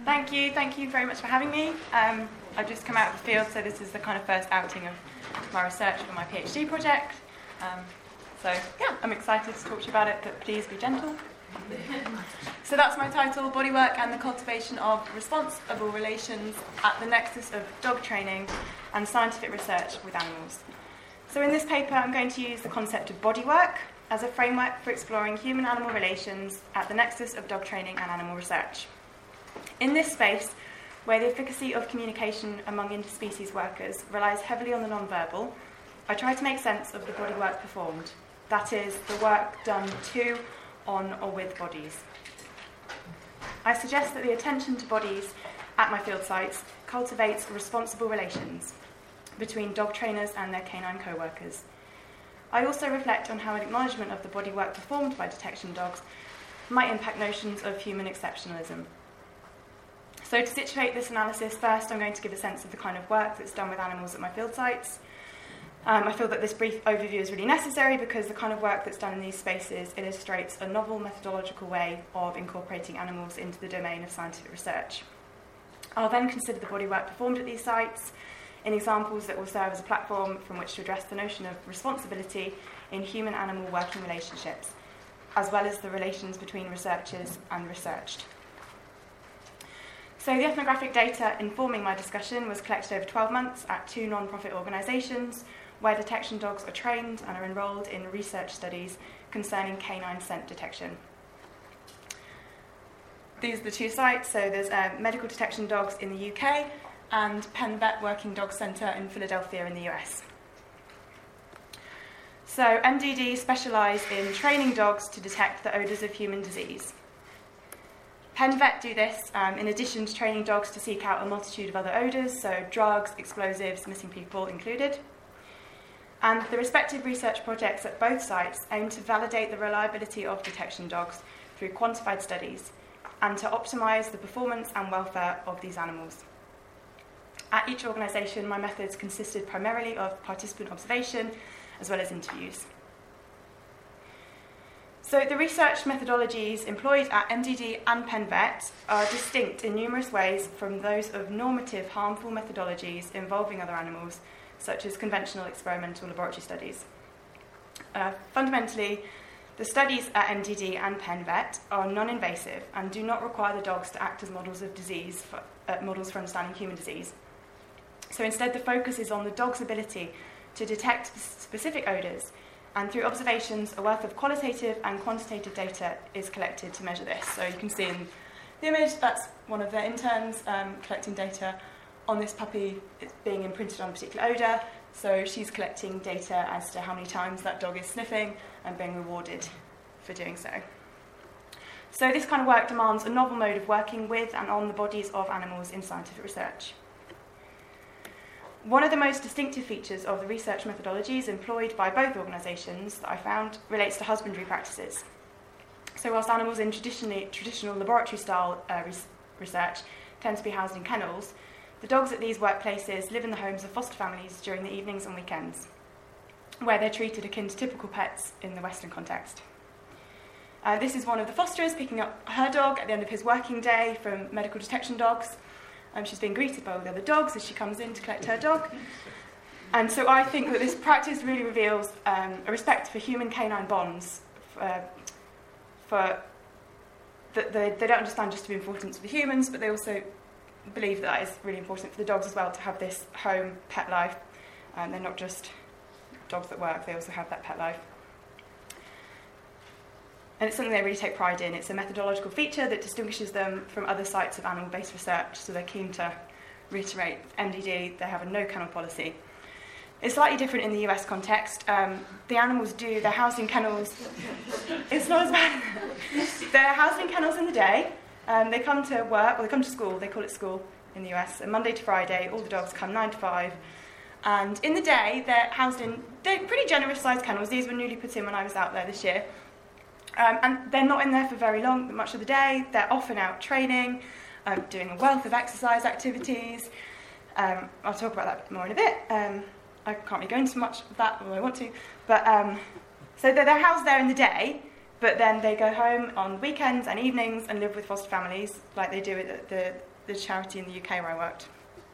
Thank you very much for having me. I've just come out of the field, so this is the kind of first outing of my research for my PhD project. I'm excited to talk to you about it, but please be gentle. So that's my title, Bodywork and the Cultivation of Responsible Relations at the Nexus of Dog Training and Scientific Research with Animals. So in this paper, I'm going to use the concept of bodywork as a framework for exploring human-animal relations at the nexus of dog training and animal research. In this space, where the efficacy of communication among interspecies workers relies heavily on the non-verbal, I try to make sense of the bodywork performed, that is, the work done to, on, or with bodies. I suggest that the attention to bodies at my field sites cultivates responsible relations between dog trainers and their canine co-workers. I also reflect on how an acknowledgement of the bodywork performed by detection dogs might impact notions of human exceptionalism. So to situate this analysis, first I'm going to give a sense of the kind of work that's done with animals at my field sites. I feel that this brief overview is really necessary because the kind of work that's done in these spaces illustrates a novel methodological way of incorporating animals into the domain of scientific research. I'll then consider the bodywork performed at these sites in examples that will serve as a platform from which to address the notion of responsibility in human-animal working relationships, as well as the relations between researchers and researched. So the ethnographic data informing my discussion was collected over 12 months at 2 non-profit organisations where detection dogs are trained and are enrolled in research studies concerning canine scent detection. These are the 2 sites. So there's Medical Detection Dogs in the UK and Penn Vet Working Dog Centre in Philadelphia in the US. So MDD specialise in training dogs to detect the odours of human disease. Penn Vet do this in addition to training dogs to seek out a multitude of other odours, so drugs, explosives, missing people included. And the respective research projects at both sites aim to validate the reliability of detection dogs through quantified studies and to optimise the performance and welfare of these animals. At each organisation, my methods consisted primarily of participant observation as well as interviews. So the research methodologies employed at MDD and Penn Vet are distinct in numerous ways from those of normative harmful methodologies involving other animals, such as conventional experimental laboratory studies. Fundamentally, the studies at MDD and Penn Vet are non-invasive and do not require the dogs to act as models of disease, models for understanding human disease. So instead, the focus is on the dog's ability to detect specific odours, and through observations, a wealth of qualitative and quantitative data is collected to measure this. So you can see in the image, that's one of their interns collecting data on this puppy. It's being imprinted on a particular odour, so she's collecting data as to how many times that dog is sniffing and being rewarded for doing so. So this kind of work demands a novel mode of working with and on the bodies of animals in scientific research. One of the most distinctive features of the research methodologies employed by both organisations that I found relates to husbandry practices. So whilst animals in traditional laboratory-style research tend to be housed in kennels, the dogs at these workplaces live in the homes of foster families during the evenings and weekends, where they're treated akin to typical pets in the Western context. This is one of the fosterers picking up her dog at the end of his working day from Medical Detection Dogs. She's being greeted by all the other dogs as she comes in to collect her dog. And so I think that this practice really reveals a respect for human-canine bonds, that they don't understand just the importance of the humans, but they also believe that is really important for the dogs as well to have this home pet life. They're not just dogs that work, they also have that pet life. And it's something they really take pride in. It's a methodological feature that distinguishes them from other sites of animal-based research, so they're keen to reiterate MDD, they have a no-kennel policy. It's slightly different in the US context. The animals they're housed in kennels. It's not as bad. They're housed in kennels in the day. They come to work, they come to school, they call it school in the US, and Monday to Friday, all the dogs come 9 to 5. And in the day, they're housed in pretty generous-sized kennels. These were newly put in when I was out there this year. And they're not in there for very long, much of the day. They're often out training, doing a wealth of exercise activities. I'll talk about that more in a bit. I can't really go into much of that, although I want to. But so they're housed there in the day, but then they go home on weekends and evenings and live with foster families, like they do at the the charity in the UK where I worked.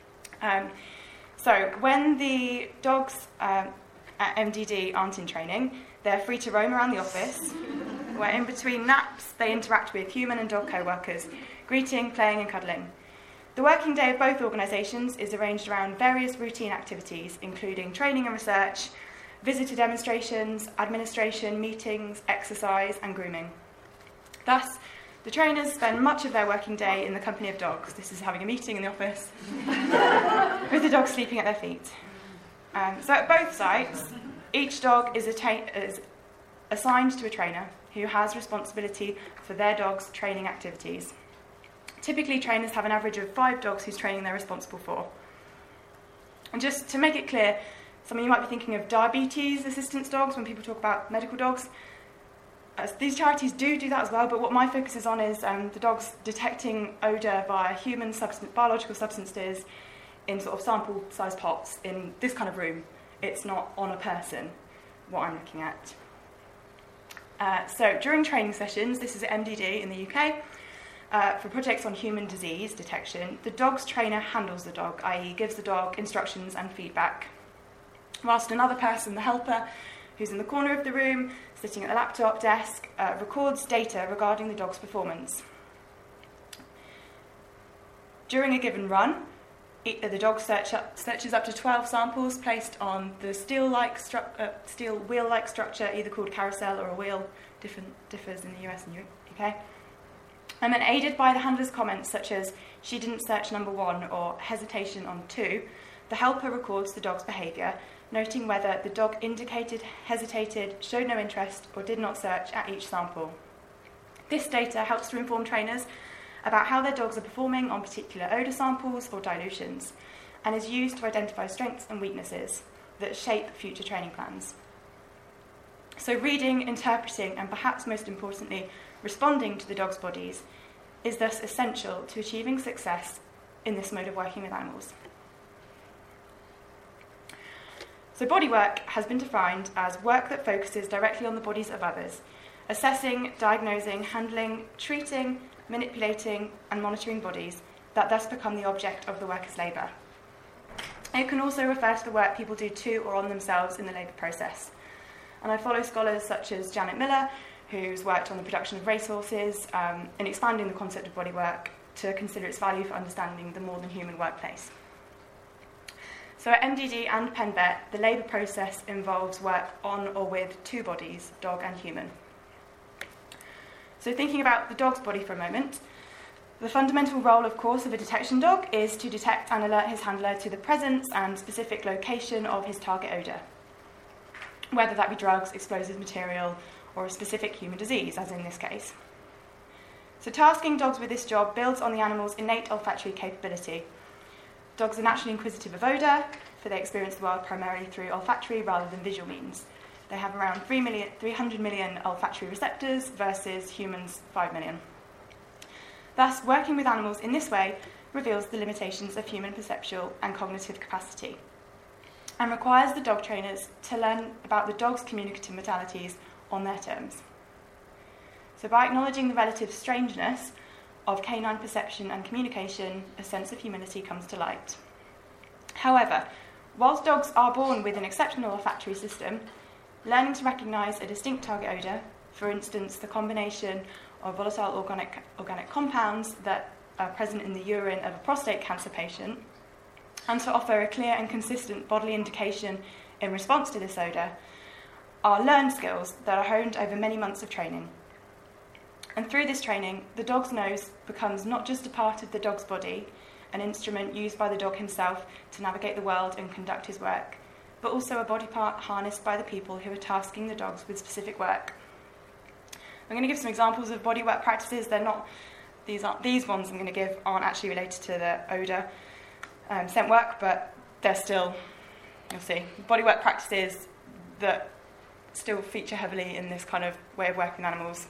So when the dogs at MDD aren't in training, they're free to roam around the office, where in between naps they interact with human and dog co-workers, greeting, playing and cuddling. The working day of both organisations is arranged around various routine activities, including training and research, visitor demonstrations, administration, meetings, exercise and grooming. Thus, the trainers spend much of their working day in the company of dogs. This is having a meeting in the office, with the dogs sleeping at their feet. So at both sites, each dog is assigned to a trainer who has responsibility for their dog's training activities. Typically, trainers have an average of 5 dogs whose training they're responsible for. And just to make it clear, some of you might be thinking of diabetes assistance dogs when people talk about medical dogs. These charities do that as well, but what my focus is on is the dogs detecting odour via human biological substances in sort of sample-sized pots in this kind of room. It's not on a person, what I'm looking at. So during training sessions, this is at MDD in the UK, for projects on human disease detection, the dog's trainer handles the dog, i.e. gives the dog instructions and feedback, whilst another person, the helper, who's in the corner of the room, sitting at the laptop desk, records data regarding the dog's performance. During a given run, the dog searches up to 12 samples placed on the steel wheel-like structure, either called carousel or a wheel, differs in the US and UK. And then aided by the handler's comments such as, "She didn't search number 1" or "hesitation on 2", the helper records the dog's behaviour, noting whether the dog indicated, hesitated, showed no interest, or did not search at each sample. This data helps to inform trainers about how their dogs are performing on particular odour samples or dilutions, and is used to identify strengths and weaknesses that shape future training plans. So reading, interpreting, and perhaps most importantly, responding to the dog's bodies is thus essential to achieving success in this mode of working with animals. So bodywork has been defined as work that focuses directly on the bodies of others, assessing, diagnosing, handling, treating, manipulating and monitoring bodies that thus become the object of the worker's labour. It can also refer to the work people do to or on themselves in the labour process. And I follow scholars such as Janet Miller, who's worked on the production of racehorses in expanding the concept of bodywork to consider its value for understanding the more than human workplace. So at MDD and Penn Vet, the labour process involves work on or with 2 bodies, dog and human. So thinking about the dog's body for a moment, the fundamental role, of course, of a detection dog is to detect and alert his handler to the presence and specific location of his target odour, whether that be drugs, explosive material, or a specific human disease, as in this case. So tasking dogs with this job builds on the animal's innate olfactory capability. Dogs are naturally inquisitive of odour, for they experience the world primarily through olfactory rather than visual means. They have around 300 million olfactory receptors versus humans' 5 million. Thus, working with animals in this way reveals the limitations of human perceptual and cognitive capacity, and requires the dog trainers to learn about the dog's communicative modalities on their terms. So by acknowledging the relative strangeness of canine perception and communication, a sense of humility comes to light. However, whilst dogs are born with an exceptional olfactory system, learning to recognise a distinct target odour, for instance the combination of volatile organic compounds that are present in the urine of a prostate cancer patient, and to offer a clear and consistent bodily indication in response to this odour, are learned skills that are honed over many months of training. And through this training, the dog's nose becomes not just a part of the dog's body, an instrument used by the dog himself to navigate the world and conduct his work, but also a body part harnessed by the people who are tasking the dogs with specific work. I'm going to give some examples of bodywork practices. These ones I'm going to give aren't actually related to the odour scent work, but they're still, you'll see, bodywork practices that still feature heavily in this kind of way of working with animals.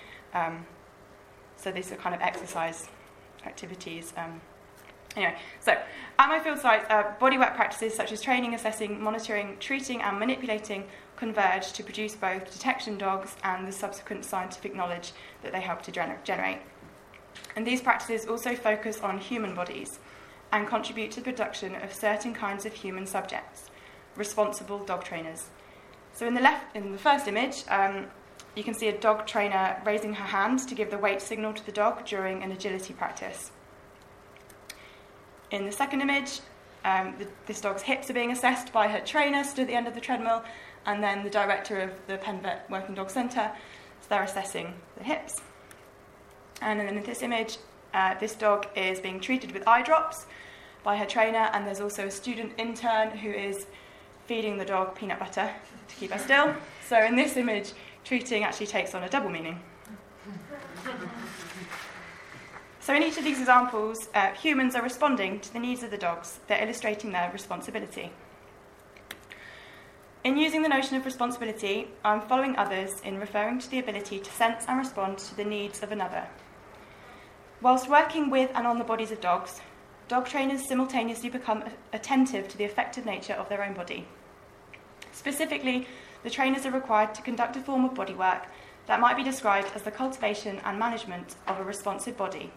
So these are kind of exercise activities. Anyway, so at my field sites, bodywork practices such as training, assessing, monitoring, treating and manipulating converge to produce both detection dogs and the subsequent scientific knowledge that they help to generate. And these practices also focus on human bodies and contribute to the production of certain kinds of human subjects, responsible dog trainers. So in the first image, you can see a dog trainer raising her hand to give the wait signal to the dog during an agility practice. In the second image, this dog's hips are being assessed by her trainer stood at the end of the treadmill, and then the director of the Penn Vet Working Dog Centre, so they're assessing the hips. And then in this image, this dog is being treated with eye drops by her trainer, and there's also a student intern who is feeding the dog peanut butter to keep her still. So in this image, treating actually takes on a double meaning. So in each of these examples, humans are responding to the needs of the dogs. They're illustrating their responsibility. In using the notion of responsibility, I'm following others in referring to the ability to sense and respond to the needs of another. Whilst working with and on the bodies of dogs, dog trainers simultaneously become attentive to the affected nature of their own body. Specifically, the trainers are required to conduct a form of bodywork that might be described as the cultivation and management of a responsive body.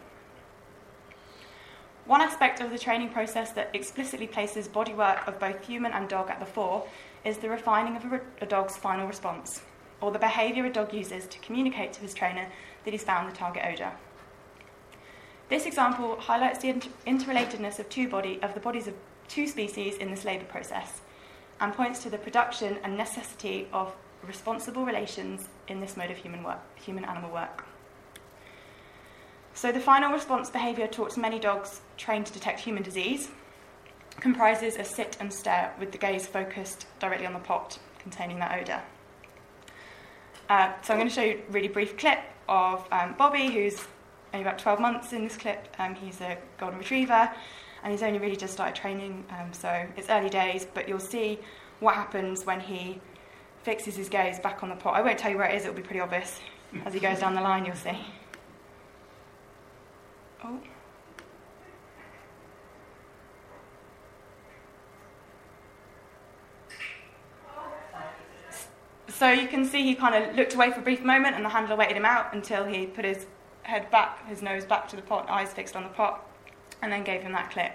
One aspect of the training process that explicitly places bodywork of both human and dog at the fore is the refining of a dog's final response, or the behaviour a dog uses to communicate to his trainer that he's found the target odour. This example highlights the interrelatedness of the bodies of two species in this labour process, and points to the production and necessity of responsible relations in this mode of human-animal work. So the final response behaviour taught to many dogs trained to detect human disease comprises a sit and stare with the gaze focused directly on the pot containing that odour. So I'm going to show you a really brief clip of Bobby, who's only about 12 months in this clip. He's a golden retriever, and he's only really just started training, so it's early days, but you'll see what happens when he fixes his gaze back on the pot. I won't tell you where it is, it'll be pretty obvious. As he goes down the line, you'll see. Oh. So you can see he kind of looked away for a brief moment, and the handler waited him out until he put his head back, his nose back to the pot, eyes fixed on the pot, and then gave him that click.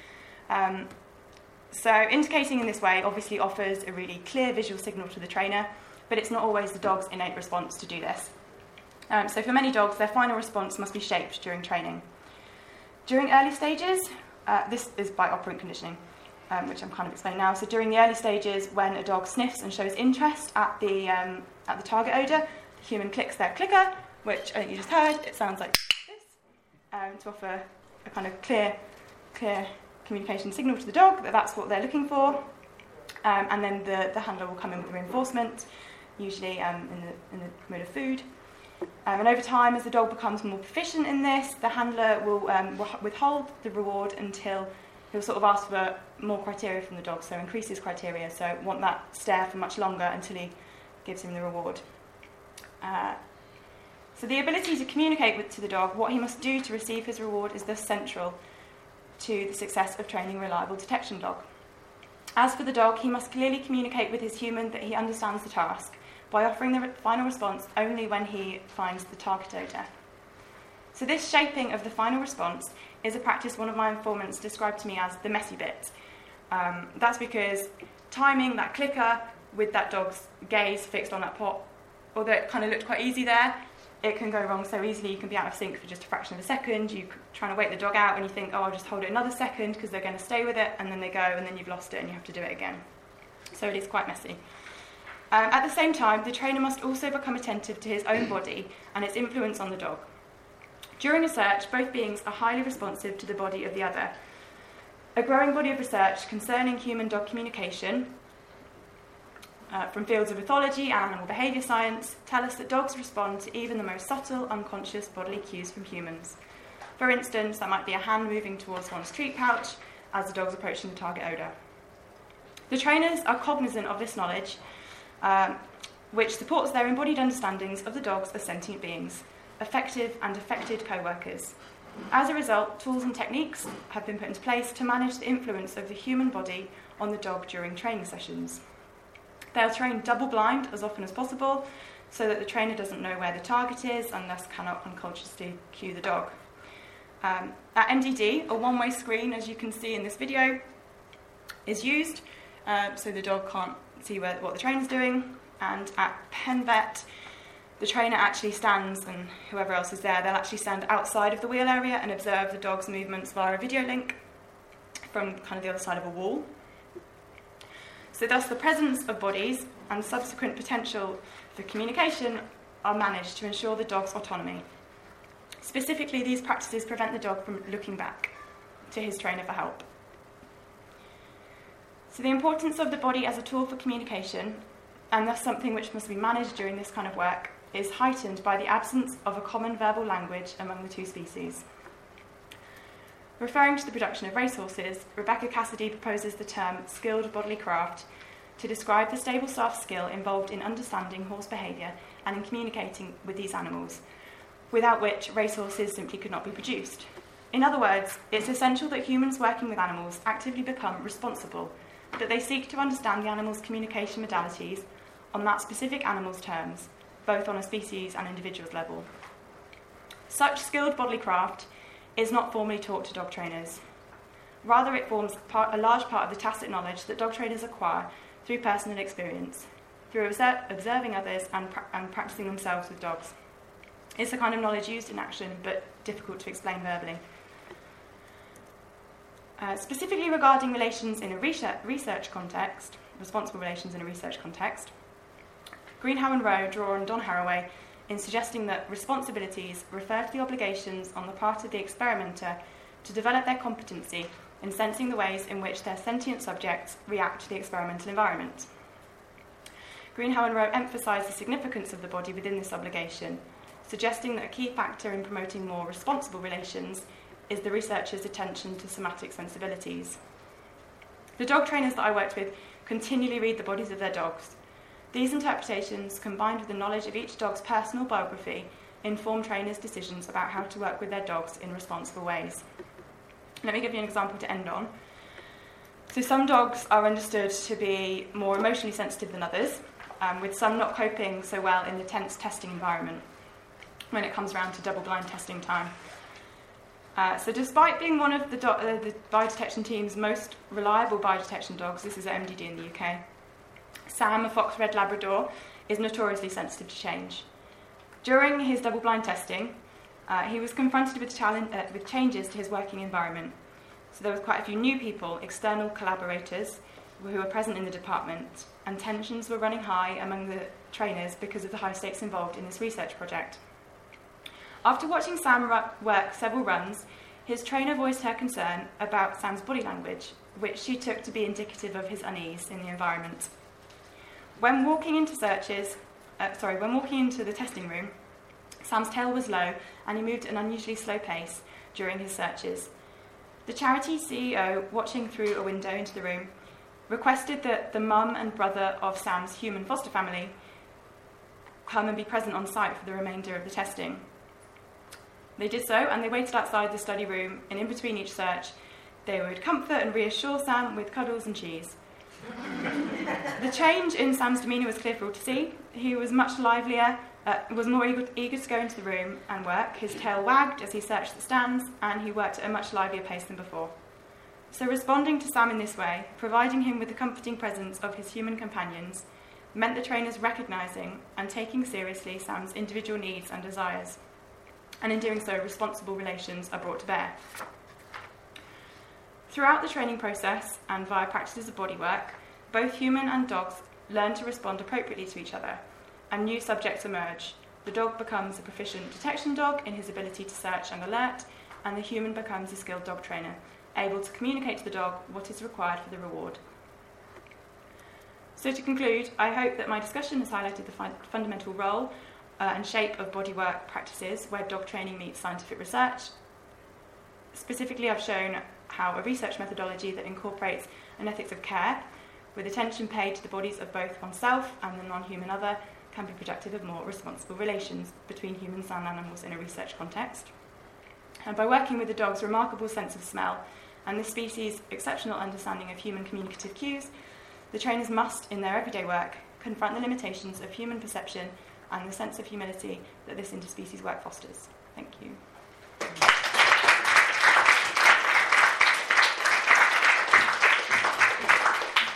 So indicating in this way obviously offers a really clear visual signal to the trainer, but it's not always the dog's innate response to do this. So for many dogs, their final response must be shaped during training. During early stages, this is by operant conditioning, which I'm kind of explaining now. So during the early stages, when a dog sniffs and shows interest at the target odour, the human clicks their clicker, which I think you just heard. It sounds like this, to offer a kind of clear communication signal to the dog that that's what they're looking for. And then the handler will come in with reinforcement, usually in the mode of food. And over time, as the dog becomes more proficient in this, the handler will withhold the reward until he'll sort of ask for more criteria from the dog, so increase his criteria, so want that stare for much longer until he gives him the reward. So the ability to communicate to the dog what he must do to receive his reward is thus central to the success of training a reliable detection dog. As for the dog, he must clearly communicate with his human that he understands the task, by offering the final response only when he finds the target odour. So this shaping of the final response is a practice one of my informants described to me as the messy bit. That's because timing that clicker with that dog's gaze fixed on that pot, although it kind of looked quite easy there, it can go wrong so easily. You can be out of sync for just a fraction of a second. You're trying to wait the dog out and you think, oh, I'll just hold it another second because they're going to stay with it, and then they go and then you've lost it and you have to do it again. So it is quite messy. At the same time, the trainer must also become attentive to his own body and its influence on the dog. During a search, both beings are highly responsive to the body of the other. A growing body of research concerning human-dog communication from fields of ethology and animal behaviour science tell us that dogs respond to even the most subtle, unconscious bodily cues from humans. For instance, that might be a hand moving towards one's treat pouch as the dog's approaching the target odour. The trainers are cognizant of this knowledge, which supports their embodied understandings of the dogs as sentient beings, effective and affected co-workers. As a result, tools and techniques have been put into place to manage the influence of the human body on the dog during training sessions. They'll train double-blind as often as possible so that the trainer doesn't know where the target is and thus cannot unconsciously cue the dog. At MDD, a one-way screen, as you can see in this video, is used, so the dog can't see what the trainer's doing. And at PenVet, the trainer actually stands, and whoever else is there, they'll actually stand outside of the wheel area and observe the dog's movements via a video link from kind of the other side of a wall. So thus the presence of bodies and subsequent potential for communication are managed to ensure the dog's autonomy. Specifically, these practices prevent the dog from looking back to his trainer for help. So the importance of the body as a tool for communication, and thus something which must be managed during this kind of work, is heightened by the absence of a common verbal language among the two species. Referring to the production of racehorses, Rebecca Cassidy proposes the term skilled bodily craft to describe the stable soft skill involved in understanding horse behaviour and in communicating with these animals, without which racehorses simply could not be produced. In other words, it's essential that humans working with animals actively become responsible, that they seek to understand the animal's communication modalities on that specific animal's terms, both on a species and individuals level. Such skilled bodily craft is not formally taught to dog trainers. Rather, it forms a large part of the tacit knowledge that dog trainers acquire through personal experience, through observing others and practicing themselves with dogs. It's the kind of knowledge used in action, but difficult to explain verbally. Specifically regarding relations in a research context, responsible relations in a research context, Greenhow and Rowe draw on Don Haraway in suggesting that responsibilities refer to the obligations on the part of the experimenter to develop their competency in sensing the ways in which their sentient subjects react to the experimental environment. Greenhow and Rowe emphasise the significance of the body within this obligation, suggesting that a key factor in promoting more responsible relations is the researcher's attention to somatic sensibilities. The dog trainers that I worked with continually read the bodies of their dogs. These interpretations, combined with the knowledge of each dog's personal biography, inform trainers' decisions about how to work with their dogs in responsible ways. Let me give you an example to end on. So some dogs are understood to be more emotionally sensitive than others, with some not coping so well in the tense testing environment when it comes around to double-blind testing time. So despite being one of the biodetection team's most reliable biodetection dogs, this is at MDD in the UK, Sam, a Fox Red Labrador, is notoriously sensitive to change. During his double-blind testing, he was confronted with changes to his working environment. So there was quite a few new people, external collaborators, who were present in the department, and tensions were running high among the trainers because of the high stakes involved in this research project. After watching Sam work several runs, his trainer voiced her concern about Sam's body language, which she took to be indicative of his unease in the environment. When walking into the testing room, Sam's tail was low and he moved at an unusually slow pace during his searches. The charity CEO, watching through a window into the room, requested that the mum and brother of Sam's human foster family come and be present on site for the remainder of the testing. They did so, and they waited outside the study room, and in between each search, they would comfort and reassure Sam with cuddles and cheese. The change in Sam's demeanour was clear for all to see. He was much livelier, was more eager to go into the room and work. His tail wagged as he searched the stands, and he worked at a much livelier pace than before. So responding to Sam in this way, providing him with the comforting presence of his human companions, meant the trainers recognising and taking seriously Sam's individual needs and desires. And in doing so, responsible relations are brought to bear. Throughout the training process and via practices of bodywork, both human and dogs learn to respond appropriately to each other, and new subjects emerge. The dog becomes a proficient detection dog in his ability to search and alert, and the human becomes a skilled dog trainer, able to communicate to the dog what is required for the reward. So to conclude, I hope that my discussion has highlighted the fundamental role and shape of bodywork practices where dog training meets scientific research. Specifically, I've shown how a research methodology that incorporates an ethics of care, with attention paid to the bodies of both oneself and the non-human other, can be productive of more responsible relations between humans and animals in a research context. And by working with the dog's remarkable sense of smell and the species' exceptional understanding of human communicative cues, the trainers must, in their everyday work, confront the limitations of human perception and the sense of humility that this interspecies work fosters. Thank you.